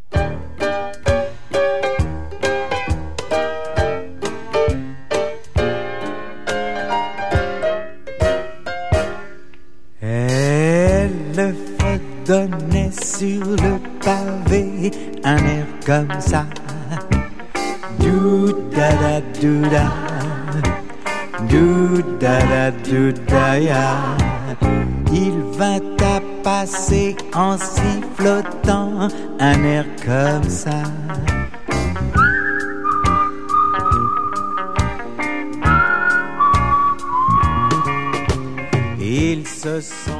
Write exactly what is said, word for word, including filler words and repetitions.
Elle fredonnait sur le pavé un air comme ça. Dou da da dou da, dou da da dou da ya. Il vint à passer en sifflotant un air comme ça. Ils se sont